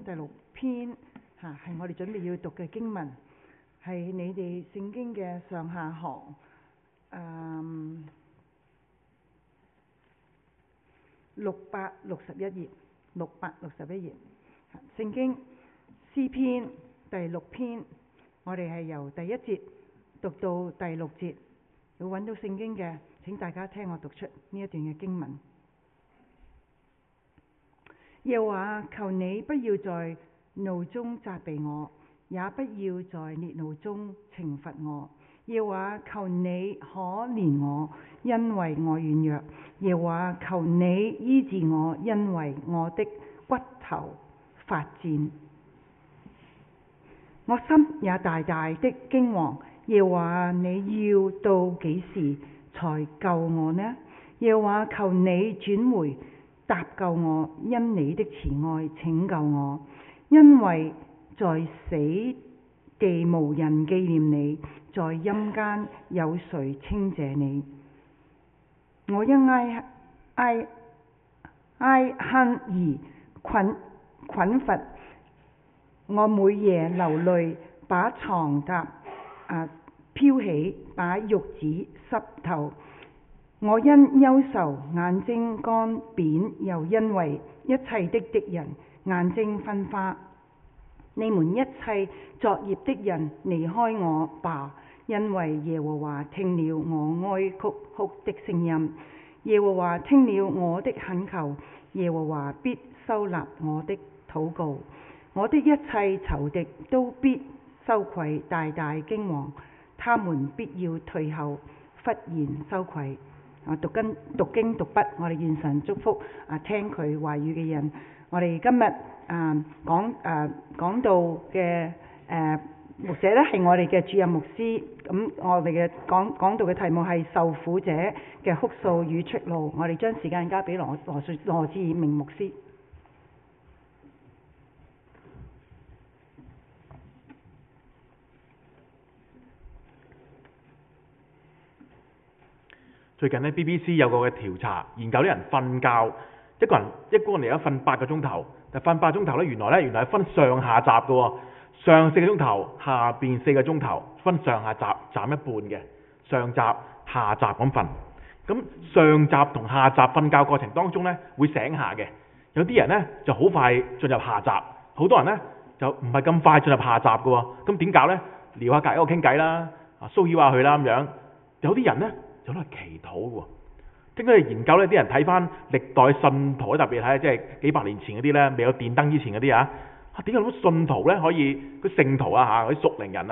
第6篇係我哋準備要讀嘅經文，係你哋聖經嘅上下行661頁，661頁。聖經詩篇第6篇，我哋係由第1節讀到第6節。要揾到聖經嘅，請大家聽我讀出呢一段嘅經文。耶和華，求你不要在怒中責備我，也不要在烈怒中懲罰我。耶和華，求你可憐我，因為我軟弱。耶和華，求你醫治我，因為我的骨頭發戰。我心也大大的驚惶。耶和華，你要到幾時才救我呢？耶和華，求你轉回搭救我，因你的慈愛拯救我。因為在死地無人紀念你，在陰間有誰稱謝你？我因哀恨而困乏，我每夜流淚，把床榻飄起，把褥子濕透。我因憂愁眼睛乾扁，又因為一切的敵人眼睛昏花。你們一切作孽的人離開我吧，因為耶和華聽了我哀哭的聲音。耶和華聽了我的懇求，耶和華必收納我的禱告。我的一切仇敵都必羞愧，大大驚惶，他們必要退後，忽然羞愧。讀經讀筆，我哋願神祝福聽佢話語嘅人。我哋今日講到嘅牧者咧係我哋嘅主任牧師。咁我哋嘅講道嘅題目係受苦者嘅哭訴與出路。我哋將時間交俾羅志明牧師。 最近呢 BBC 有個嘅調查，研究啲人瞓覺，一個人嚟有瞓8個鐘頭，但瞓8個鐘頭咧，原來係分上下集嘅喎，上4個鐘頭，下邊4個鐘頭，分上下集，斬一半嘅，上集下集咁瞓。咁上集同下集瞓覺過程當中咧，會醒下嘅，有啲人咧就好快進入下集，好多人咧就唔係咁快進入下集嘅喎。咁點搞咧？撩下隔籬嗰個傾偈啦，騷擾下佢啦咁樣。有啲人咧就攞嚟祈禱喎。經過研究呢，啲人睇翻歷代信徒，特別係即係幾百年前嗰啲咧，未有電燈之前嗰啲點解咁信徒咧可以個聖徒嗰啲屬靈人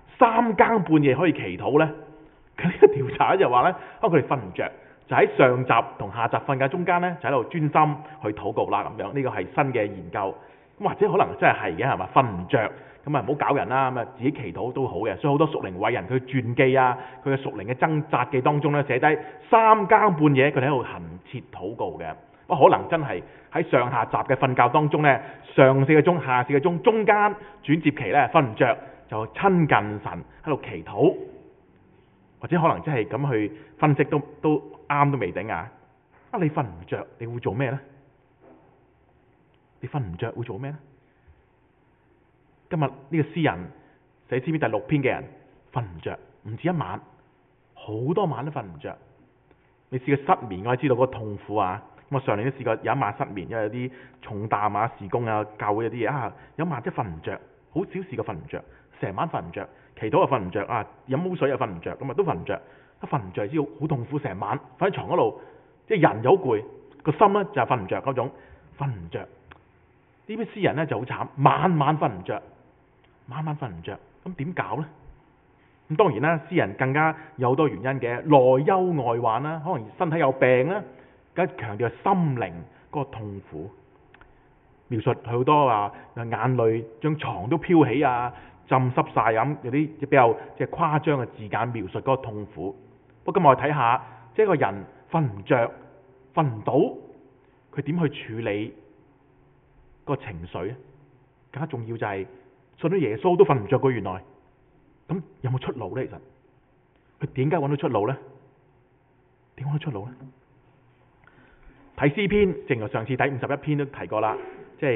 3更半夜可以祈禱咧？佢呢個調查就話咧，佢哋瞓唔着，就喺上集同下集瞓覺中間咧，就喺度專心去禱告啦咁樣。呢個係新嘅研究，咁或者可能真係嘅係嘛？瞓唔着咁唔好搞人啦，咁自己祈禱都好嘅。所以好多屬靈偉人佢傳記佢嘅屬靈嘅掙扎記當中咧，寫低3更半夜佢哋喺度恆切禱告嘅。可能真係喺上下集嘅瞓覺當中咧，上4個鐘，下4個鐘，中間轉接期咧瞓唔着，就親近神喺度祈禱，或者可能真係咁去分析都啱都未定啊！你瞓唔着，你會做咩咧？你瞓唔着會做咩咧？今日呢個詩人寫詩篇第6篇嘅人瞓唔着，唔止一晚，好多晚都瞓唔着。你試過失眠，我知道嗰個痛苦啊！我上年都試過有一晚失眠，因為有啲重擔事工教會有啲嘢有一晚真係瞓唔着，好少試過瞓唔着，成晚瞓唔着，祈禱又瞓唔着飲污水又瞓唔着，咁都瞓唔着。瞓唔着知好痛苦，成晚瞓喺床嗰度，即係人又好攰，個心咧就係瞓唔着嗰種，瞓唔着。呢啲詩人咧就好慘，晚晚瞓唔着，晚晚瞓唔着，咁點搞呢？咁當然啦，詩人更加有好多原因嘅，內憂外患啦，可能身體有病啦，更加強調心靈嗰個痛苦，描述佢好多眼淚將床都飄起浸濕晒咁，有啲比較即係誇張嘅字眼描述嗰個痛苦。不過今日我哋睇下，即係個人瞓唔着、瞓唔到，佢點去處理個情緒？更加重要就係信咗耶穌都瞓唔着嘅，原來咁有冇出路呢？其實佢點解揾到出路呢？點揾到出路呢？睇詩篇，正如上次第51篇都提過啦，即係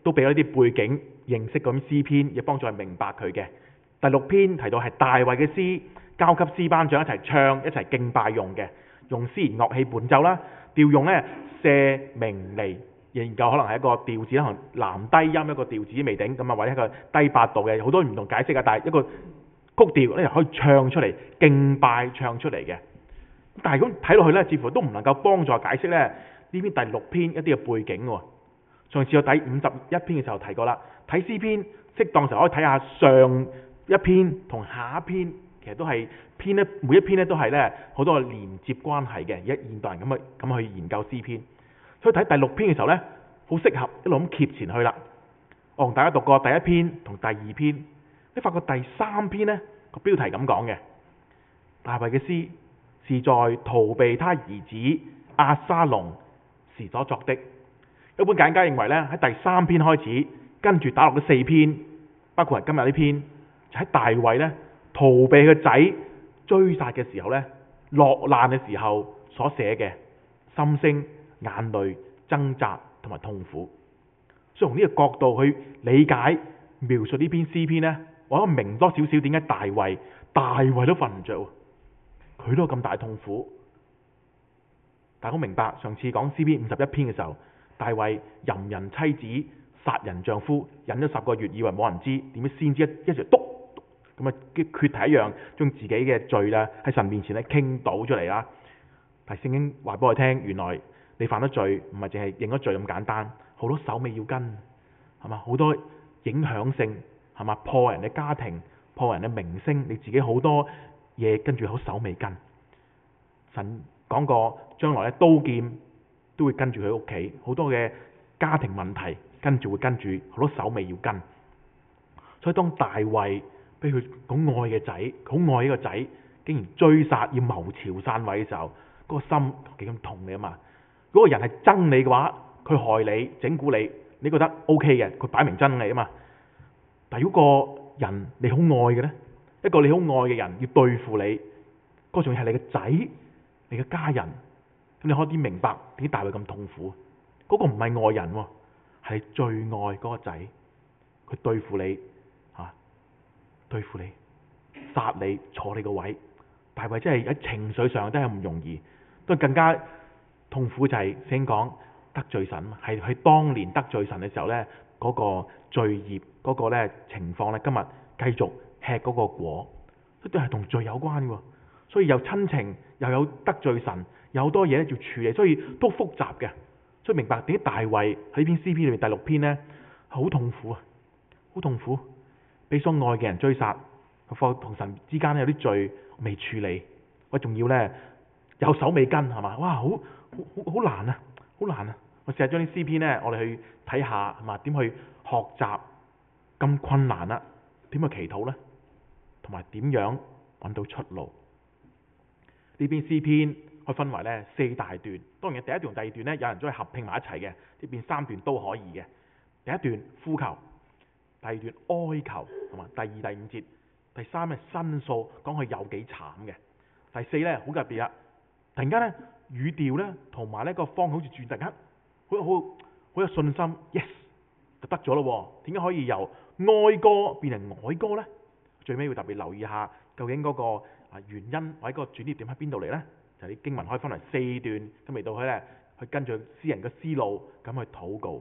都俾咗啲背景認識咁詩篇，亦幫助佢明白佢嘅。第6篇提到係大衛嘅詩，交給詩班長一齊唱、一齊敬拜用嘅，用絲弦樂器伴奏啦，調用呢舍明尼，研究可能係一個調子，可能男低音一個調子未定咁啊，或者一個低八度嘅，好多唔同解釋啊。但係一個曲調咧可以唱出嚟，敬拜唱出嚟嘅。但係咁睇落去咧，似乎都唔能夠幫助解釋咧呢篇第6篇一啲嘅背景喎。上次我睇51篇嘅時候提過啦，睇詩篇適當時候可以睇下上一篇同下一篇，其實都係篇咧，每一篇咧都係咧好多連接關係嘅。而家現代人咁去研究詩篇，所以睇第6篇嘅時候咧，好適合一路咁揭前去啦。我同大家讀過第1篇同第2篇，你發覺第3篇咧個標題咁講嘅，大衛嘅詩是在逃避他兒子押沙龍時所作的。一般簡介認為咧喺第3篇開始，跟住打落嘅4篇，包括係今日呢篇，就喺大衛咧逃避個仔追殺嘅時候咧，落難嘅時候所寫嘅心聲、眼淚、掙扎同埋痛苦。所以從呢個角度去理解描述呢篇詩篇咧，我可以明多少少點解大衛都瞓唔着，佢都有咁大痛苦。大家明白上次講詩篇51篇嘅時候，大衛淫人妻子、殺人丈夫，忍咗10個月，以為冇人知，點知先知一直篤咁啊，決堤一樣將自己嘅罪咧喺神面前咧傾倒出嚟啦。但係聖經話俾我聽，原來你犯咗罪唔係淨係認咗罪咁簡單，好多手尾要跟，係嘛？好多影響性，係嘛？破人嘅家庭，破人嘅名聲，你自己好多嘢跟住好手尾跟。神講過將來咧刀劍都會跟住佢屋企，好多嘅家庭問題跟住會跟住，好多手尾要跟。所以當大衛俾佢好愛嘅仔，好愛呢個仔，竟然追殺要謀朝篡位嘅時候，嗰個心幾咁痛你啊嘛！如果個人係憎你嘅話，佢害你整蠱你，你覺得 OK 嘅，佢擺明憎你啊嘛。但如果個人你好愛嘅呢，一個你好愛嘅人要對付你，嗰仲要係你嘅仔、你嘅家人，咁你可以明白點解大衛咁痛苦。嗰個唔係愛人喎，係你最愛嗰個仔，佢對付你對付你，殺你，坐你個位。大衛真係喺情緒上真係唔容易，都更加痛苦就係先講得罪神，係佢當年得罪神嘅時候呢，嗰個罪孽嗰個呢情況呢，今日繼續吃嗰個果，都係同罪有關嘅。所以有親情，又有得罪神，有好多嘢要處理，所以都複雜嘅。所以明白點解大衛喺呢篇詩篇裏面第6篇呢，好痛苦啊，好痛苦。俾所愛嘅人追殺，同神之間有啲罪未處理，我仲要呢，有手尾跟，係嘛？哇，好難啊，好難啊！我成日將啲詩篇呢，我哋去睇下，係嘛？點去學習咁困難啊？點去祈禱呢？同埋點樣揾到出路？呢篇詩篇可以分為呢4大段，當然第一段同第2段呢，有人將佢合併埋一齊嘅，呢邊3段都可以嘅。第一段呼求。第2段哀求，同埋第2、第5節，第3係申訴，講佢有幾慘嘅。第4咧好特別啦，突然間咧語調咧同埋呢個方好似轉，突然間好有信心 ，yes 就得咗咯。點解可以由哀歌變成哀歌咧？最尾要特別留意下，究竟嗰個原因或者個轉捩點喺邊度嚟咧？就係啲經文可以分為4段，咁嚟到佢咧去跟住詩人嘅思路咁去禱告。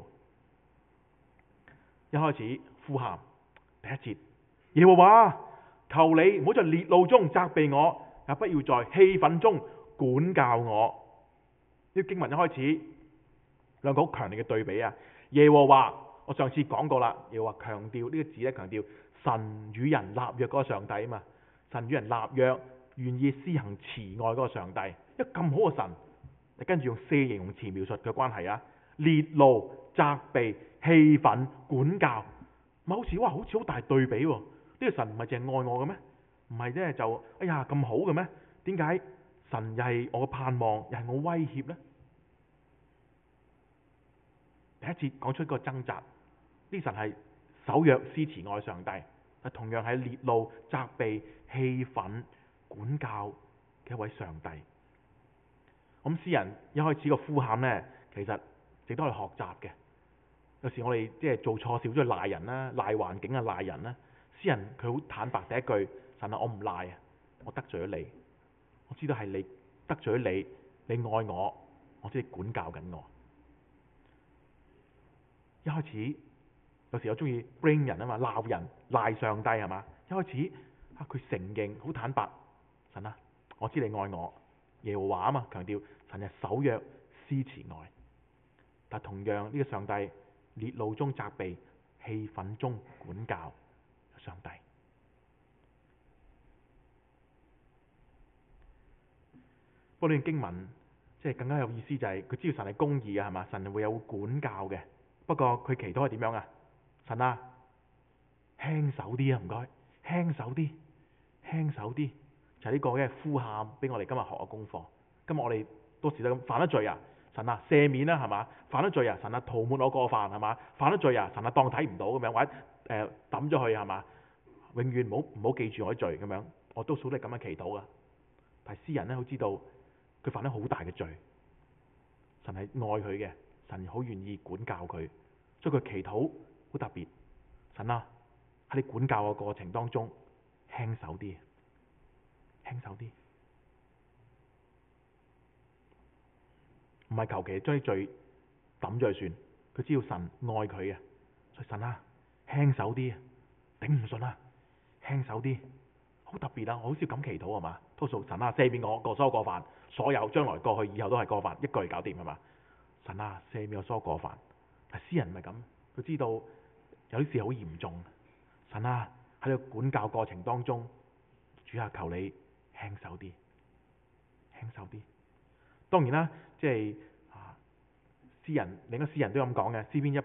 一開始呼喊第1節，耶和華，求你唔好在烈怒中責備我，也不要在氣憤中管教我。呢個經文一開始兩個好強烈嘅對比啊！耶和華，我上次講過啦，耶和華強調呢個字咧，強調神與人立約嗰個上帝啊嘛，神與人立約，願意施行慈愛嗰個上帝，一個咁好嘅神，你跟住用4形容詞描述嘅關係啊，烈怒、責備、氣憤、管教，咪好似好大對比喎！呢個神唔係淨係愛我嘅咩？唔係咧就哎呀咁好嘅咩？點解神又係我嘅盼望，又係我威脅呢？第一節講出個掙扎，呢神係守約施慈愛上帝，但同樣係烈怒、責備、氣憤、管教嘅一位上帝。咁詩人一開始個呼喊呢，其實值得去學習嘅。 有時我哋即係做錯事，都係賴人啦，賴環境啊，賴人啦。詩人佢好坦白，第一句，神啊，我唔賴啊，我得罪咗你，我知道係你得罪咗你，你愛我，我知你管教緊我。一開始有時我中意 blame 人啊嘛，鬧人賴上帝係嘛。一開始佢承認好坦白，神啊，我知你愛我，耶和華啊嘛，強調神係守約施慈愛。但同樣呢個上帝烈怒中責備，氣憤中管教上帝。不過呢段經文即係更加有意思，就係佢知道神係公義嘅係嘛，神係會有管教嘅。不過佢祈禱係點樣啊？神啊，輕手啲啊，唔該，輕手啲，輕手啲，就係呢個嘅呼喊俾我哋今日學嘅功課。今日我哋多時都咁犯咗罪啊，神啊赦免啦係嘛，犯咗罪啊，神啊塗抹我過犯係嘛，犯咗罪啊，神啊當睇唔到咁樣，或者抌咗佢係嘛，永遠唔好記住我啲罪咁樣，我都數得咁樣祈禱噶。但係詩人咧好知道佢犯咗好大嘅罪，神係愛佢嘅，神好願意管教佢，所以佢祈禱好特別。神啊，喺你管教嘅過程當中，輕手啲，輕手啲，唔係求其將啲罪抌咗就算。佢知道神愛佢嘅，所以神啊，輕手啲，頂唔順啊，輕手啲，好特別啊！我好少咁祈禱係嘛，多數神啊赦免我所有過犯，所有將來過去以後都係過犯，一句搞掂係嘛。神啊赦免我所有過犯，但詩人唔係咁，佢知道有啲事好嚴重。神啊喺呢個管教過程當中，主啊求你輕手啲，輕手啲。當然啦，即係詩人另一個詩人都咁講嘅，詩篇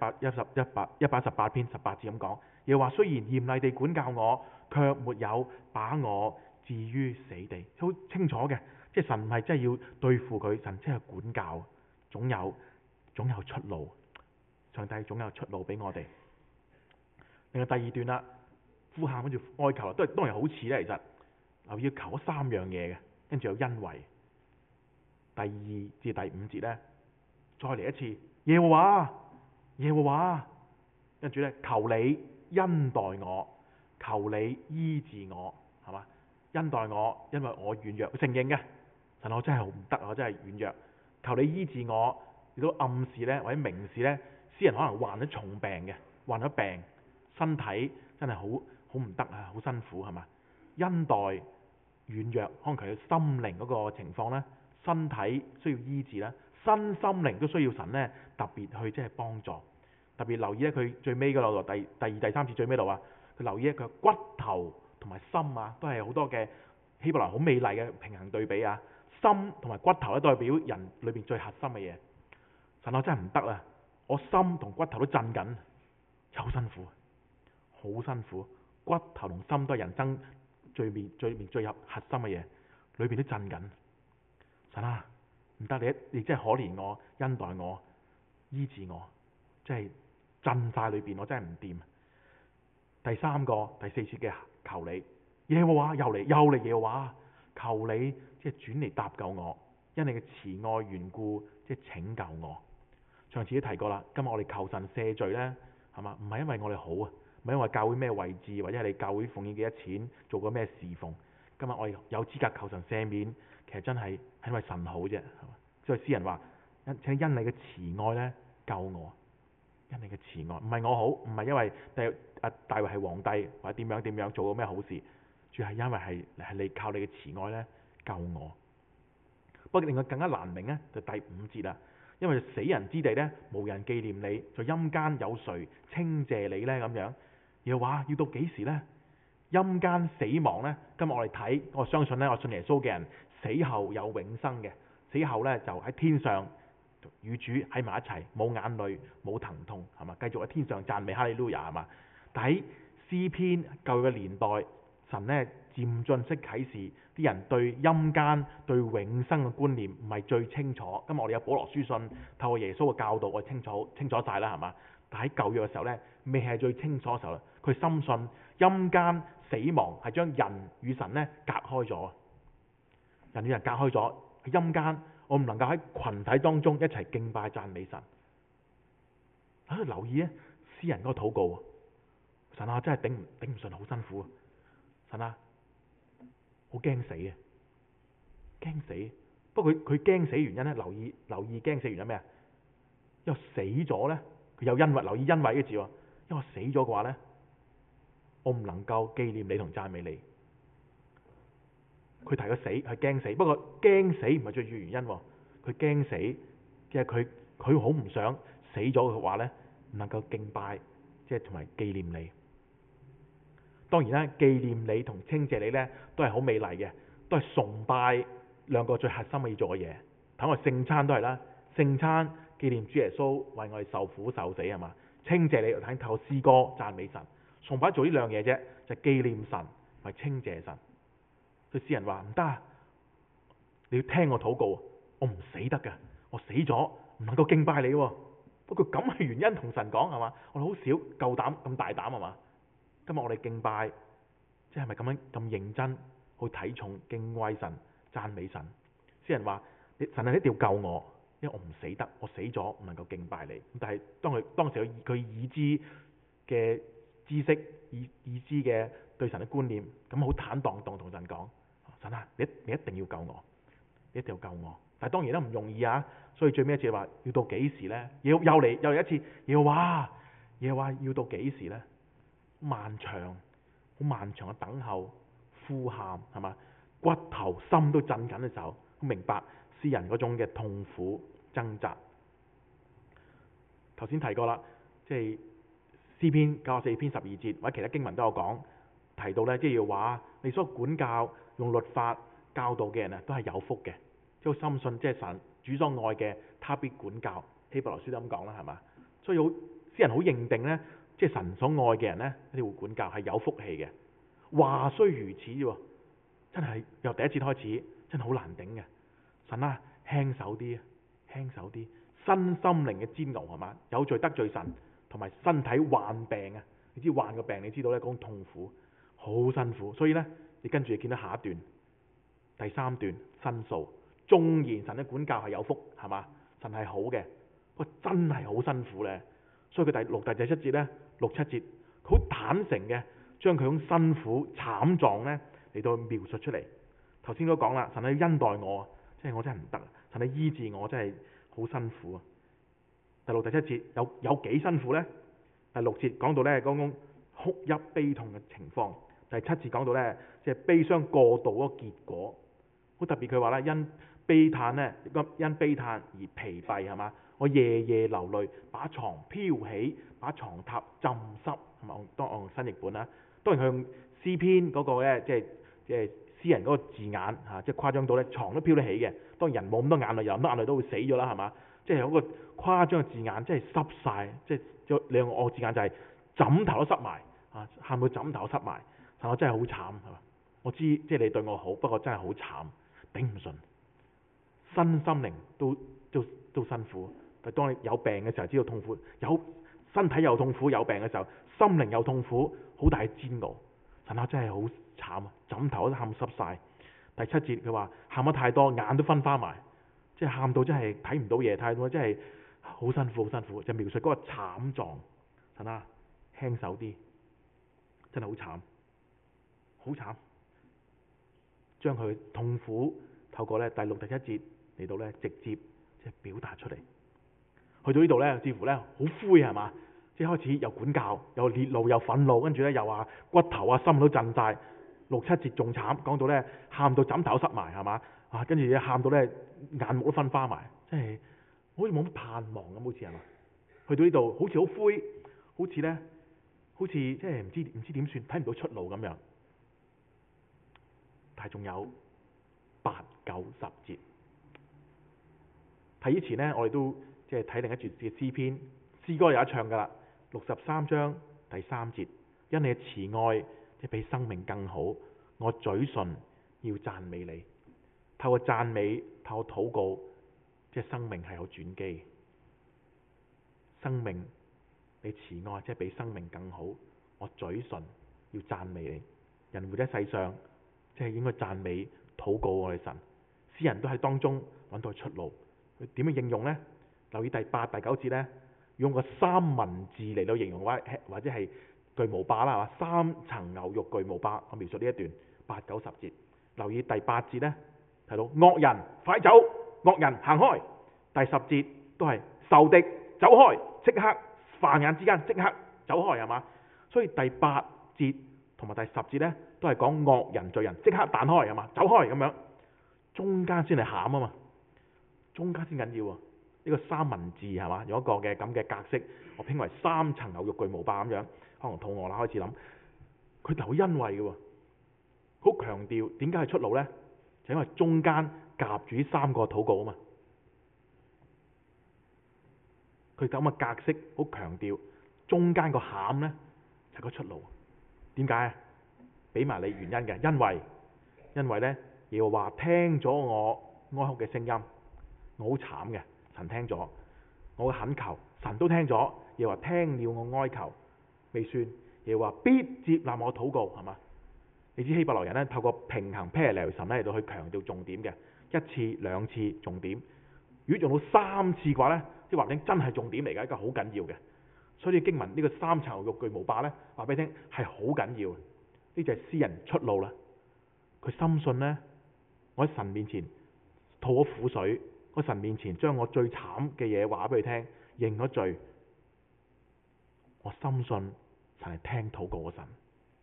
118篇18節咁講，又話雖然嚴厲地管教我，卻沒有把我置於死地。好清楚嘅，即係神唔係真係要對付佢，神真係管教，總有出路。上帝總有出路俾我哋。另外第二段啦，呼喊跟住哀求，都係當然好似咧，其實要求咗3樣嘢嘅，跟住有恩惠。第2至第5節咧，再嚟一次，耶和華，耶和華，跟住咧求你恩待我，求你醫治我，係嘛？恩待我，因為我軟弱，承認嘅，神我真係好唔得，我真係軟弱，求你醫治我。亦都暗示咧或者明示咧，詩人可能患咗重病嘅，患咗病，身體真係好唔得啊，好辛苦係嘛？恩待軟弱，可能佢心靈嗰個情況咧，身體需要醫治啦，身心靈都需要神咧特別去即係幫助。特別留意咧，佢最尾嗰度第2、第3節最尾度啊，佢留意咧佢骨頭同埋心啊，都係好多嘅希伯來好美麗嘅平衡對比啊。心同埋骨頭咧代表人裏邊最核心嘅嘢。神我真係唔得啊！我心同骨頭都震緊，好辛苦，好辛苦。骨頭同心都係人生最核心嘅嘢，裏邊都震緊。神啊，唔得，你真係可憐我，恩待我，醫治我，真係震晒裏邊，我真係唔掂。第3個第4節嘅求你，耶和華又嚟耶和華，求你即係轉嚟搭救我，因你嘅慈愛緣故，即係拯救我。上次都提過啦，今日我哋求神赦罪呢，係嘛？唔係因為我哋好啊，唔係因為教會咩位置，或者係你教會奉獻幾多錢，做過咩侍奉。今日我哋有資格求神赦免，其實真係因為神好啫，係嘛？所以詩人話：請因你嘅慈愛呢救我，因你嘅慈愛，唔係我好，唔係因為大衛係皇帝或者點樣做過咩好事，主要係因為係你靠你嘅慈愛呢救我。不過另外更加難明呢，就第5節啦。因為死人之地咧，無人紀念你，在陰間有誰稱謝你呢？咁樣又話要到幾時呢？陰間死亡呢？今日我哋睇，我相信呢，我信耶穌嘅人死後有永生嘅，死後呢，就喺天上與主喺埋一齊，冇眼淚，冇疼痛，係嘛？繼續喺天上讚美哈利路亞，係嘛？但喺詩篇舊嘅年代，神呢漸進式啟示，啲人對陰間對永生嘅觀念唔係最清楚。今日我哋有保羅書信，透過耶穌嘅教導，我清楚晒啦，係嘛？但喺舊約嘅時候呢，未係最清楚嘅時候，佢深信陰間死亡係將人與神呢隔開咗，人與人隔開咗。喺陰間，我唔能夠喺群體當中一齊敬拜讚美神。 喺度留意咧詩人嗰個禱告。神啊，真係頂唔順，好辛苦啊！神啊，好驚死啊！驚死！不過佢驚死原因咧，留意驚死原因咩啊？因為死咗咧，佢有因為，留意因為嘅字喎。因為死咗嘅話咧，我唔能夠紀念你同讚美你。佢提個死係驚死，不過驚死唔係最主要原因喎。佢驚死即係佢好唔想死咗嘅話咧，唔能夠敬拜，即係同埋紀念你。當然啦，紀念你同稱謝你咧，都係好美麗嘅，都係崇拜兩個最核心要做嘅嘢。睇我聖餐都係啦，聖餐紀念主耶穌為我哋受苦受死係嘛？稱謝你睇透詩歌讚美神，崇拜做呢兩樣嘢啫，就係紀念神同埋稱謝神。佢詩人話唔得啊，你要聽我禱告，我唔死得㗎，我死咗唔能夠敬拜你喎。不過咁係原因同神講係嘛？我哋好少夠膽咁大膽係嘛？今日我哋敬拜，即係咪咁樣咁認真去睇重敬畏神、讚美神？詩人話：神係一定要救我，因為我唔死得，我死咗唔能夠敬拜你。但係當時佢已知嘅知識、已知嘅對神嘅觀念，咁好坦蕩蕩同神講：神啊，你一定要救我，你一定要救我。但係當然都唔容易啊！所以最尾一次話要到幾時呢？又嚟又一次，又話要到幾時呢？漫長，好漫長嘅等候、呼喊係嘛？骨頭心都震緊嘅時候，明白詩人嗰種嘅痛苦掙扎。頭先提過啦，即係詩篇94篇12節，或者其他經文都有講提到呢，即係要話你所管教用律法教導嘅人啊，都係有福嘅，即係好深信，即係神主所愛嘅，他必管教。希伯來書都咁講啦，係嘛？所以詩人好認定呢。即係神所愛嘅人呢，一定會管教，係有福氣嘅。話雖如此啫，真係由第一節開始，真係好難頂嘅。神啊，輕手啲，輕手啲。身心靈嘅煎熬係嘛？有罪得罪神，同埋身體患病啊！你知患個病，你知道呢嗰種痛苦，好辛苦。所以呢，你跟住見到下一段，第三段申訴。縱然神嘅管教係有福，係嘛？神係好嘅，不過真係好辛苦呢。所以佢第6、第7節呢。6、7節，好坦誠嘅，將佢種辛苦慘狀呢嚟到描述出嚟。頭先都講啦，神係恩待我，即係我真係唔得，神係醫治我，真係好辛苦啊。第6、第7節有幾辛苦呢？第6節講到呢嗰種哭泣悲痛嘅情況，第7節講到呢，即係悲傷過度嗰個結果，好特別。佢話呢，因悲嘆而疲憊係嘛？我夜夜流淚，把床飄起，把床榻浸濕，係嘛？當我用新譯本啦。當然佢用詩篇嗰個咧，即係詩人嗰個字眼嚇，即係誇張到咧床都飄得起嘅。當然人冇咁多眼淚，有咁多眼淚都會死咗啦，係嘛？即係有個誇張嘅字眼，即係濕晒，即係兩個字眼就係枕頭都濕埋啊！喊到枕頭都濕埋，我真係好慘係嘛？我知即係你對我好，不過真係好慘，頂唔順，身心靈都辛苦。但當你有病嘅時候，知道痛苦；有身體又痛苦，有病嘅時候，心靈又痛苦，好大嘅煎熬。神啊，真係好慘啊！枕頭都喊濕晒。第7節佢話喊得太多，眼都分花埋，即係喊到真係睇唔到嘢，太多真係好辛苦，好辛苦。就描述嗰個慘狀。神啊，輕手啲，真係好慘，好慘。將佢痛苦透過第6、第7節嚟到直接即係表達出嚟。去到呢度呢，似乎呢好灰係嘛？即係開始又管教，又烈怒，又憤怒，跟住呢又話骨頭啊、心都震晒。6、7節仲慘，講到呢喊到枕頭濕埋係嘛？啊，跟住喊到呢眼目都分花埋，即係好似冇乜盼望咁，好似係嘛？去到呢度好似好灰，好似即係唔知點算，睇唔到出路咁樣。但係仲有8、9、10節。睇以前呢，我哋都即係睇另一節嘅詩篇，詩歌有一唱噶啦，63章第3節，因你嘅慈愛即係比生命更好，我嘴唇要讚美你。透過讚美，透過禱告，即係生命係有轉機。生命你慈愛即係比生命更好，我嘴唇要讚美你。人活喺世上，即係應該讚美、禱告我哋神。詩人都喺當中揾到出路。點樣應用呢？留意第8、第9節呢， 用個三文治嚟到形容或者係巨無霸啦，係嘛？3層牛肉巨無霸，我描述呢一段8、9、10節。留意第8節呢，睇到惡人快走，惡人行開。第10節都係仇敵走開，即刻飯眼之間即刻走開，係嘛？所以第8節同埋第10節呢，都係講惡人罪人即刻彈開，係嘛？走開咁樣，中間先係餡啊嘛，中間先緊要啊！呢個三文治係嘛？有一個嘅咁嘅格式，我稱為3層牛肉巨無霸咁樣。可能肚餓啦，開始諗佢就好欣慰嘅喎，好強調點解係出路呢？就因為中間夾住呢3個禱告啊嘛。佢咁嘅格式好強調中間個餡呢，就係個出路。點解啊？俾埋你原因嘅，因為呢，耶和華聽咗我哀哭嘅聲音，我好慘嘅，神聽咗我嘅懇求，神都聽咗，耶和華聽了我哀求，未算，耶和華必接納我禱告，係嘛？你知希伯來人呢，透過平衡 parallel 神嚟到去強調重點嘅，一次兩次重點，如果用到3次嘅話呢，即係話你真係重點嚟嘅，一個好緊要嘅。所以經文呢個3層牛肉巨無霸呢，話俾你聽係好緊要，呢就係詩人出路啦。佢深信呢，我喺神面前吐咗苦水，我神面前將我最慘嘅嘢話俾佢聽，認咗罪，我深信神係聽禱告嘅神，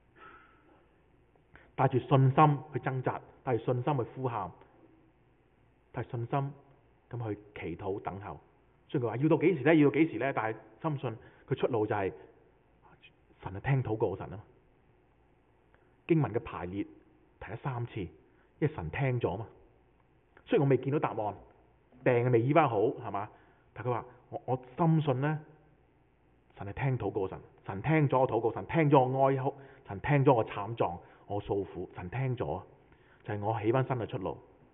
帶住信心去掙扎，帶住信心去呼喊，帶住信心咁去祈禱等候。雖然佢話要到幾時呢？要到幾時呢？但係深信佢出路就係神係聽禱告嘅神啊！經文嘅排列提咗3次，因為神聽咗嘛。雖然我未見到答案，病未醫翻好，係嘛？但佢話我深信呢，神係聽禱告嘅神，神聽咗我禱告，神聽咗我哀哭，神聽咗我慘狀，我訴苦，神聽咗，就係我起翻身嘅出路，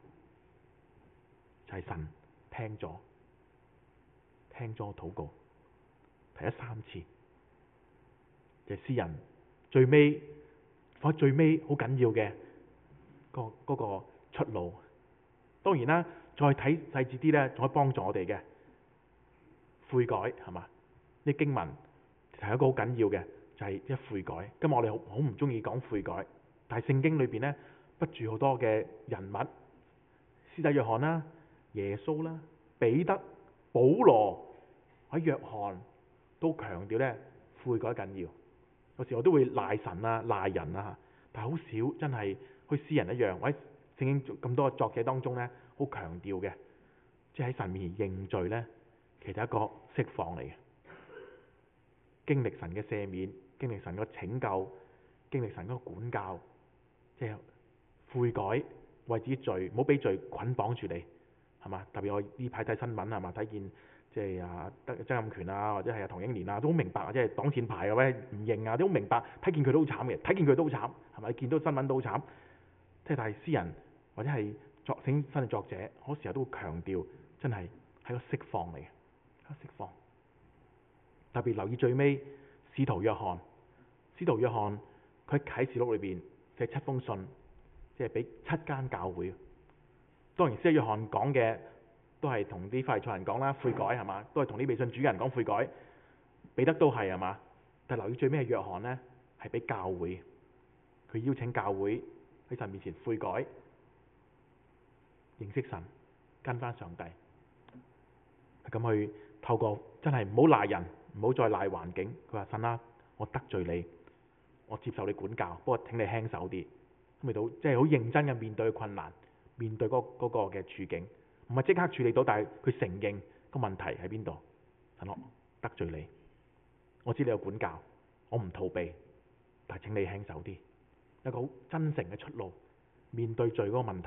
就係神聽咗我禱告，提咗3次，就係詩人最尾好緊要嘅嗰個出路。當然啦，再睇細緻啲呢，仲可以幫助我哋嘅悔改，係嘛？呢經文係一個好緊要嘅，就係一悔改。今日我哋好唔中意講悔改，但係聖經裏邊呢，不住好多嘅人物，施洗約翰啦、耶穌啦、彼得、保羅喺約翰都強調呢，悔改緊要。有時我都會賴神啊、賴人啊，但係好少真係好似詩人一樣，或者聖經咁多個作者當中呢，好強調嘅，即係喺神面前認罪呢，其實係一個釋放嚟嘅，經歷神嘅赦免，經歷神嘅拯救，經歷神嗰個管教，即係悔改，為自己罪，唔好俾罪捆綁住你，係嘛？特別我呢排睇新聞係嘛，睇見即係曾蔭權啊，或者係唐英年啊，都好明白，即係擋箭牌嘅或者唔認啊，都好明白，睇見佢都好慘嘅，睇見佢都好慘，係咪？見到新聞都好慘，即係但係詩人或者係作聖經新嘅作者，好多時候都會強調，真係係個釋放嚟嘅，一個釋放。特別留意最尾使徒約翰佢喺啟示錄裏邊寫7封信，即係俾7間教會。當然，施洗約翰講嘅都係同啲法利賽人講啦，悔改係嘛，都係同啲未信主嘅人講悔改。彼得都係嘛，但係留意最尾係約翰呢，係俾教會，佢邀請教會喺神面前悔改，認識神，跟翻上帝，咁去透過真係唔好賴人，唔好再賴環境。佢話神啦，我得罪你，我接受你管教，不過請你輕手啲。咁嚟到即係好認真嘅面對困難，面對嗰個嘅處境，唔係即刻處理到，但係佢承認個問題喺邊度。神，我得罪你，我知你有管教，我唔逃避，但係請你輕手啲，一個好真誠嘅出路，面對罪嗰個問題。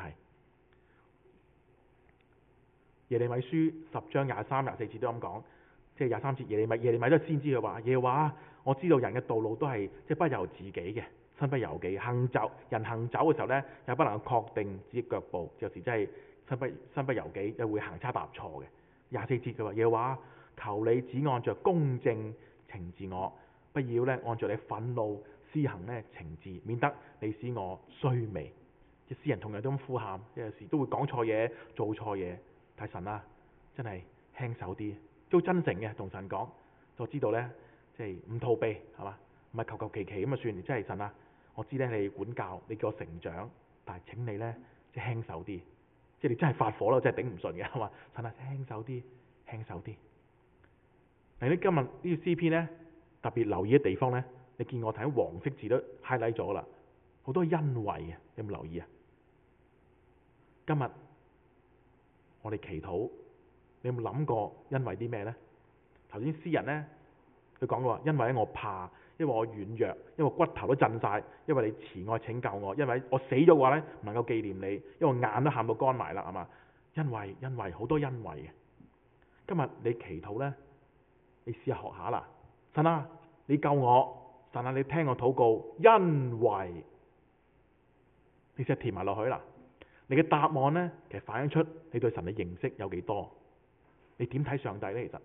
耶利米書10章23、24節都咁講，即係23節耶利米都先知佢話，耶和華，我知道人嘅道路都係即係不由自己嘅，身不由己，人行走嘅時候呢，又不能確定自己腳步，有時真係身不由己，又會行差踏錯嘅。24節佢話，耶和華，求你只按着公正懲治我，不要呢按着你憤怒施行呢懲治，免得你使我衰微。即係詩人同樣都咁呼喊，有時都會講錯嘢，做錯嘢。但神啊，真係輕手啲， 都真誠嘅同神講，就知道呢，即係唔逃避係嘛，唔係求求其其咁啊算，即係神啊，我知咧你管教，你叫我成長，但係請你呢，即係輕手啲，即係你真係發火啦，真係頂唔順嘅係嘛，神啊輕手啲，輕手啲。嗱，你今日呢個詩篇呢，特別留意嘅地方呢，你見我睇黃色字都 highlight 咗啦，好多恩惠嘅，有冇留意啊？今日我哋祈禱，你有冇諗過因為啲咩呢？頭先詩人呢，佢講過話，因為我怕，因為我軟弱，因為我骨頭都震晒，因為你慈愛拯救我，因為我死咗嘅話呢，唔能夠紀念你，因為我眼都喊到乾埋啦，係嘛？因為好多恩惠嘅。今日你祈禱呢，你試下學下啦，神啊，你救我，神啊，你聽我禱告，因為你試下填埋落去啦。你嘅答案呢，其實反映出你對神嘅認識有幾多，你點睇上帝呢？其實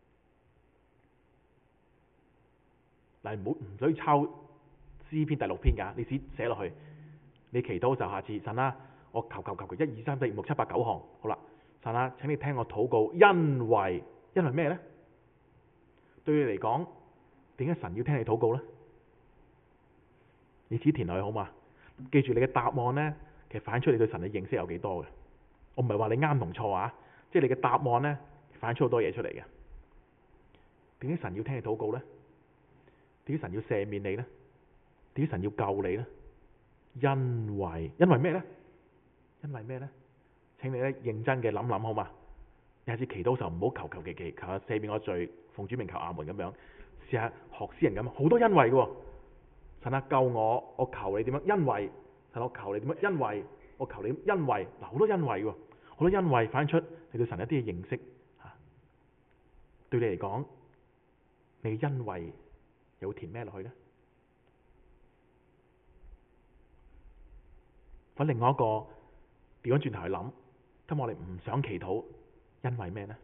嗱，唔使抄詩篇第6篇㗎，你試寫落去。你祈禱就下次，神啊，我求1、2、3、4、5、6、7、8、9項，好啦，神啊，請你聽我禱告，因為咩呢？對你嚟講，點解神要聽你禱告呢？你自己填落去好嘛？記住你嘅答案呢，其實反映出你對神嘅認識有幾多嘅。我唔係話你啱同錯啊，即係你嘅答案呢，反映出好多嘢出嚟嘅。點解神要聽你禱告呢？點解神要赦免你呢？點解神要救你呢？因為咩呢？因為咩呢？請你咧認真嘅諗諗好嘛？有次祈禱時候唔好求求其其，求下赦免我罪，奉主名求阿門咁樣。試下學詩人咁，好多因為嘅。神啊，救我，我求你點樣？因為神，我求你點樣？因為我求你，因為嗱，好多因為喎，好多因為反映出你對神一啲嘅認識嚇。對你嚟講，你嘅因為又會填咩落去呢？揾另外一個調翻轉頭去諗，今日我哋唔想祈禱，因為咩呢？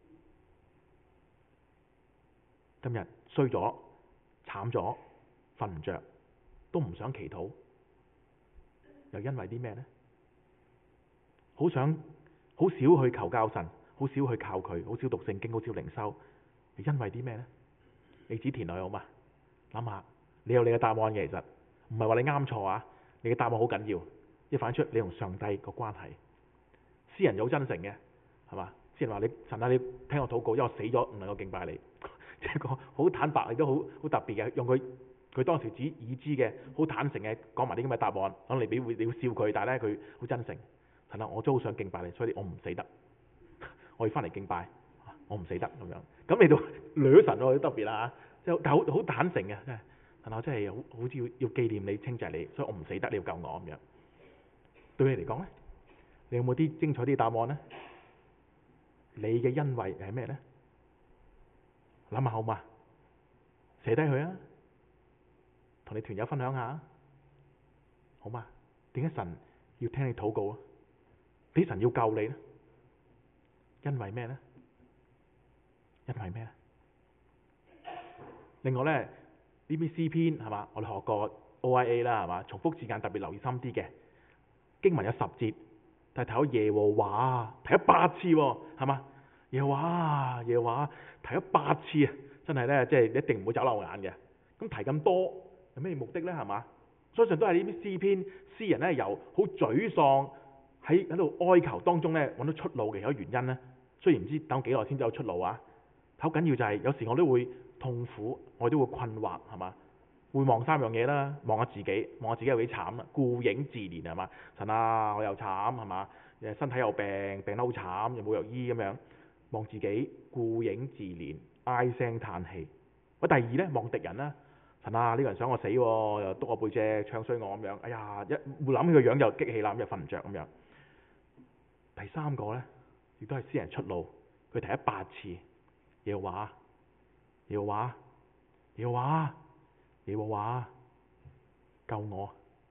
今日衰咗、慘咗、瞓唔着，都唔想祈禱，又因為啲咩呢？好少去求教神，好少去靠佢，好少讀聖經，好少靈修，又因為啲咩呢？你自己填落去好嘛？諗下，你有你嘅答案嘅，其實唔係話你啱錯啊，你嘅答案好緊要，要反映出你同上帝個關係。詩人有真誠嘅，係嘛？詩人話你神啊，你聽我禱告，因為我死咗唔能夠敬拜你，即係個好坦白，亦都好特別嘅，用佢當時已知嘅好坦誠嘅講埋啲咁嘅答案，可能你會笑佢，但係咧佢好真誠。神啊，我都好想敬拜你，所以我唔死得，我要翻嚟敬拜，我唔死得咁樣。咁你到女神喎，好特別啦嚇，即係好坦誠嘅，真係神啊，我真係好似要紀念你、稱謝你，所以我唔死得，你要救我咁樣。對你嚟講咧，你有冇啲精彩啲答案呢？你嘅因為係咩呢？諗下好嘛？寫低佢啊，同你團友分享下，好嘛？點解神要聽你禱告啊？點解神要救你呢？因為咩呢？因為咩呢？另外呢，呢篇詩篇係嘛？我哋學過 OIA 啦，係嘛？重複字眼特別留意深啲嘅經文有10節，但係睇到耶和華提咗8次喎，係嘛？耶和華提咗8次啊！真係呢，即係一定唔會走漏眼嘅。咁提咁多有咩目的呢？係嘛？相信都係呢篇詩篇詩人呢，由好沮喪喺度哀求當中呢，揾到出路嘅有原因呢。雖然唔知等幾耐先有出路啊，好緊要就係有時我都會痛苦，我都會困惑，係嘛？會望3樣嘢啦，望下自己有幾慘啦，顧影自憐係嘛？神啊，我又慘係嘛？身體又病得好慘，又冇藥醫咁樣，望自己顧影自憐，唉聲嘆氣。第二呢，望敵人啦，神啊，呢個人想我死，又督我背脊，唱衰我咁樣，哎呀，一諗起個樣就激氣啦，咁就瞓唔着咁樣。第3個呢，亦都係詩人出路，佢提咗8次，耶和華，耶和華，耶和華，耶和華，救我！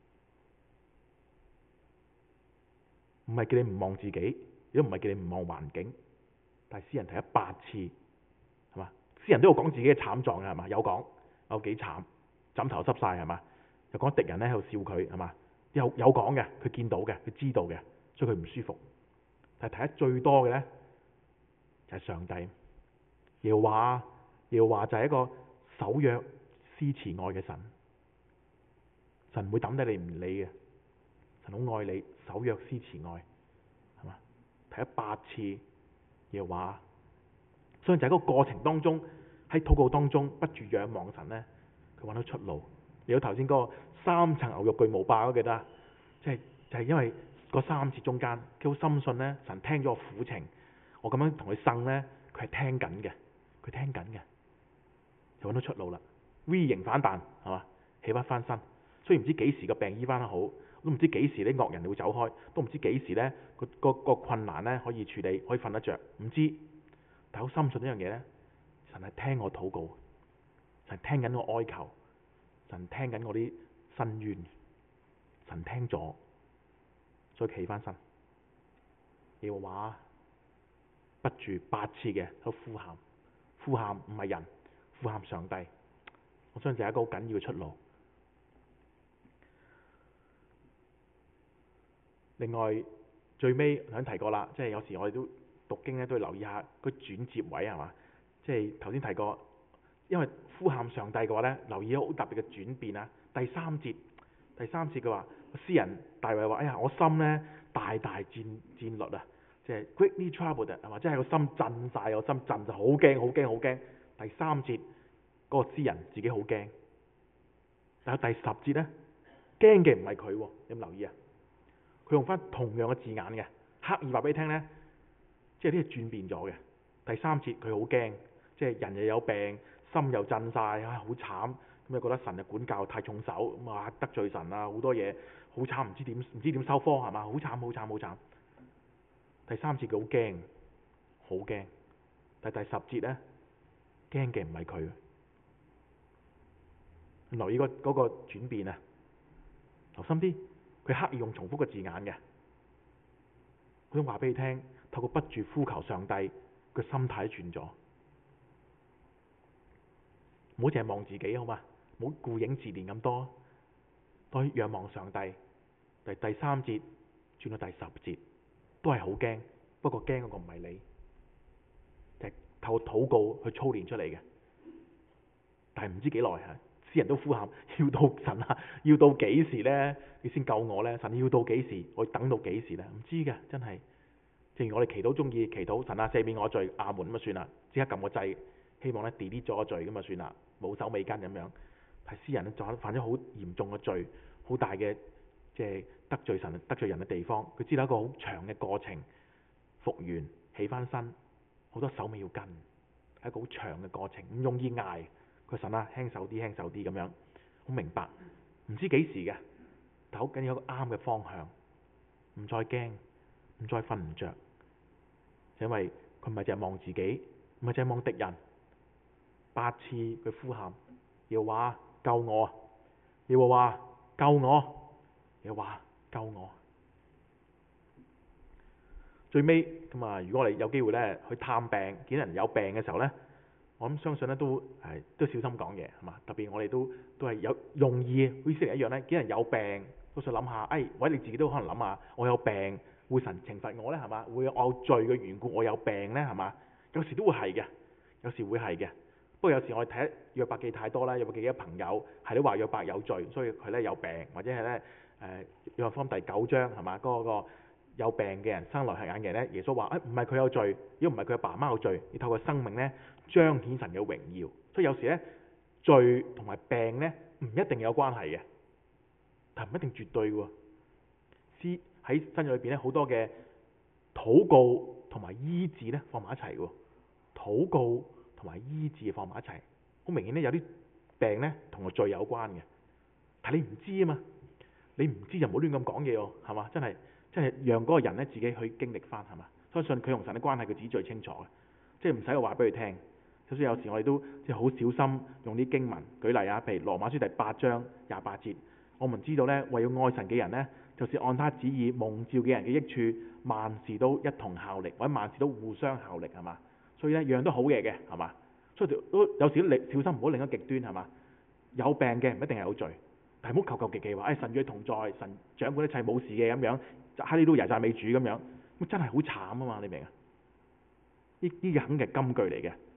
唔係叫你唔望自己，亦都唔係叫你唔望環境，但係詩人提咗8次，係嘛？詩人都有講自己嘅慘狀嘅，係嘛？有講有幾慘，枕頭濕晒係嘛？又講敵人咧喺度笑佢係嘛？有講嘅，佢見到嘅，佢知道嘅，所以佢唔舒服。但係提得最多嘅咧就係上帝， 耶和華就係一個守約施慈愛嘅神，神唔會抌低你唔理嘅，神好愛你，守約施慈愛，係嘛？睇咗8次耶和華，所以就喺嗰個過程當中，喺禱告當中不住仰望神呢，佢揾到出路。你睇頭先嗰個3層牛肉巨無霸，我記得，就係因為嗰3次中間，佢好深信呢，神聽咗我苦情，我咁樣同佢呻呢，佢係聽緊嘅，佢聽緊嘅，就揾到出路啦。V 型反彈，係嘛？起不翻身，雖然唔知幾時個病醫翻得好，都唔知幾時啲惡人會走開，都唔知幾時呢個困難呢可以處理，可以瞓得着，唔知。但好深信一樣嘢呢，神係聽我禱告，神聽緊我哀求，神聽緊我啲申冤，神聽咗，再企翻身。耶和華不住8次嘅都呼喊，呼喊唔係人，呼喊上帝。我相信係一個好緊要嘅出路。另外最尾頭先提過啦，即係有時我哋都讀經咧都要留意下個轉接位，係嘛？即係頭先提過，因為呼喊上帝嘅話咧，留意好特別嘅轉變啊。第3節佢話詩人大衛話：哎呀，我心咧大戰慄啊，即係 greatly troubled 係嘛？即係個心震晒，我心震就好驚。第3節嗰個詩人自己好驚，但係第10節咧驚嘅唔係佢，有冇留意啊？佢用翻同樣嘅字眼嘅，刻意話俾你聽呢，即係啲嘢轉變咗嘅。第3節佢好驚，即係人又有病，心又震晒，好慘，咁又覺得神嘅管教太重手，咁啊得罪神啊，好多嘢好慘，唔知點收科係嘛？好慘。第3節佢好驚，但係第10節呢，驚嘅唔係佢。留意嗰個轉變啊，留心啲，佢刻意用重複嘅字眼嘅，佢想話俾你聽，透過不住呼求上帝，佢心態轉咗，唔好淨係望自己好嘛，唔好顧影自憐咁多，多仰望上帝。第3節轉到第10節，都係好驚，不過驚嗰個唔係你，就係透過禱告去操練出嚟嘅，但係唔知幾耐啊。啲人都呼喊，要到神啊，要到幾時呢？你先救我呢？神要到幾時？我等到幾時呢？唔知嘅，真係。正如我哋祈禱中意祈禱，神啊赦免我罪，阿門咁就算啦，即刻撳個掣，希望咧 delete 咗個罪咁就算啦，冇手尾跟咁樣。但係詩人咧就犯咗好嚴重嘅罪，好大嘅即係得罪神、得罪人嘅地方。佢知道一個好長嘅過程，復原起翻身，好多手尾要跟，係一個好長嘅過程，唔容易捱。佢神啊，輕手啲咁樣，好明白，唔知幾時嘅，但好緊要一個啱嘅方向，唔再驚，唔再瞓唔着，因為佢唔係淨係望自己，唔係淨係望敵人。8次佢呼喊，耶和華救我，耶和華救我，耶和華救我。最尾咁啊，如果我哋有機會咧去探病，見人有病嘅時候咧，我諗相信咧都小心講嘢係嘛，特別我哋都係有容易好似一樣咧，見人有病都想諗下，或者你自己都可能諗下，我有病會神懲罰我咧係嘛？會有我罪嘅緣故我有病咧係嘛？有時都會係嘅，有時會係嘅。不過有時我哋睇約伯記太多啦，約伯記嘅朋友係都話約伯有罪，所以佢咧有病，或者係咧約伯福音第9章係嘛？嗰個有病嘅人生來瞎眼嘅人咧，耶穌話唔係佢有罪，如果唔係佢阿爸媽有罪，要透過生命咧彰顯神嘅榮耀。所以有時咧罪同埋病咧唔一定有關係嘅，但唔一定絕對嘅。喺新約裏邊咧好多嘅禱告同埋醫治咧放埋一齊嘅，禱告同埋醫治放埋一齊，好明顯咧有啲病咧同個罪有關嘅，但你唔知啊嘛，你唔知就唔好亂咁講嘢喎，係嘛？真係讓嗰個人咧自己去經歷翻係嘛？相信佢同神嘅關係佢自己最清楚嘅，即係唔使我話俾佢聽。所以有時我哋都即係好小心用啲經文舉例啊，譬如羅馬書第8章28節，我們知道咧為要愛神嘅人咧，就是按他旨意蒙召嘅人嘅益處，萬事都一同效力，或者萬事都互相效力係嘛？所以咧樣都好嘢嘅係嘛？所以都有時都小心唔好另一個極端係嘛？有病嘅唔一定係有罪，但係唔好求其其話神與佢同在，神掌管一切冇事嘅咁樣，哈利路亞讚美主咁樣，咁真係好慘啊嘛！你明啊？呢啲肯定係金句嚟嘅。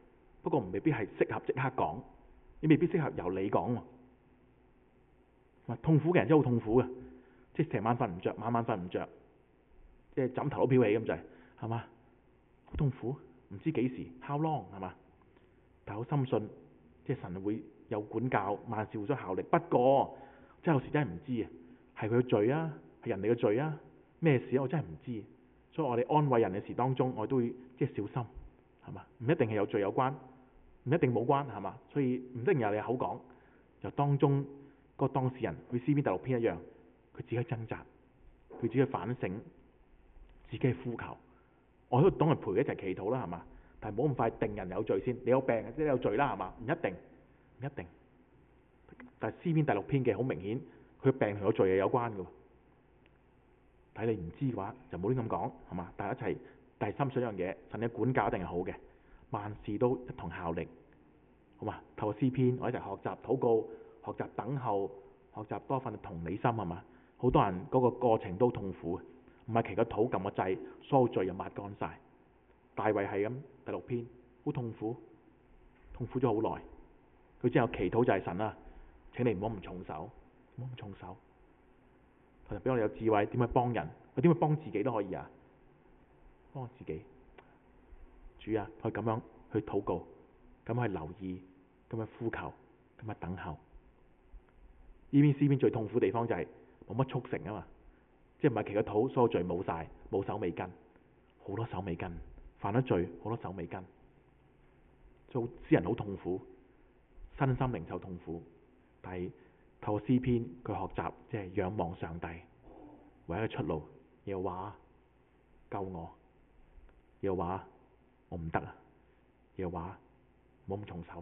不過未必係適合即刻講，你未必適合由你講喎。痛苦嘅人真係好痛苦嘅，即係成晚瞓唔着，晚晚瞓唔着，即係枕頭都飄起咁滯，係嘛？好痛苦，唔知幾時 how long 係嘛？但係好深信，即係神會有管教，萬事互相效力。不過真係有時真係唔知啊，係佢嘅罪啊，係人哋嘅罪啊，咩事啊？我真係唔知。所以我哋安慰人嘅事當中，我都會即係小心，係嘛？唔一定係有罪有關，唔一定冇關，係嘛？所以唔一定由你口講，由當中嗰個當事人去詩篇第6篇一樣，佢自己去掙扎，佢自己去反省，自己去呼求。我都當佢陪佢一齊祈禱啦，係嘛？但係冇咁快定人有罪先，你有病即係你有罪啦，係嘛？唔一定，唔一定。但係詩篇第6篇嘅好明顯，佢病同有罪係有關嘅。睇你唔知嘅話，就冇亂咁講，係嘛？大家一齊，但係深信一樣嘢，神嘅管教一定係好嘅，萬事都一同效力，好嘛？透過詩篇，我一齊學習禱告，學習等候，學習多份同理心，係嘛？好多人嗰個過程都痛苦，唔係祈個禱撳個掣，所有罪又抹乾晒。大衛係咁，第6篇好痛苦，痛苦咗好耐。佢之後祈禱就係神啦，請你唔好咁重手，唔好咁重手。佢就俾我哋有智慧，點去幫人，佢點去幫自己都可以啊，幫自己。主啊，可以咁樣去禱告，咁樣去留意，咁樣呼求，咁樣等候。呢篇詩篇最痛苦的地方就係冇乜促成啊嘛，即係唔係祈個禱，所有罪冇晒，冇手尾跟，好多手尾跟，犯咗罪好多手尾跟，做詩人好痛苦，身心靈受痛苦。但係透過詩篇佢學習，即係仰望上帝唯一嘅出路。耶和華救我，耶和華我唔得啊，耶和華冇咁重手。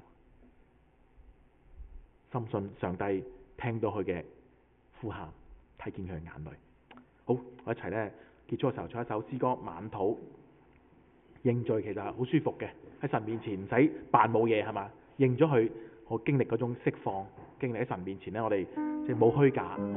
深信上帝聽到佢嘅呼喊，睇見佢嘅眼淚。好，我一齊呢結束嘅時候唱一首詩歌《晚禱》。認罪其實好舒服嘅，喺神面前唔使扮冇嘢，係嘛？認咗佢，我經歷嗰種釋放，經歷喺神面前呢，我哋即係冇虛假。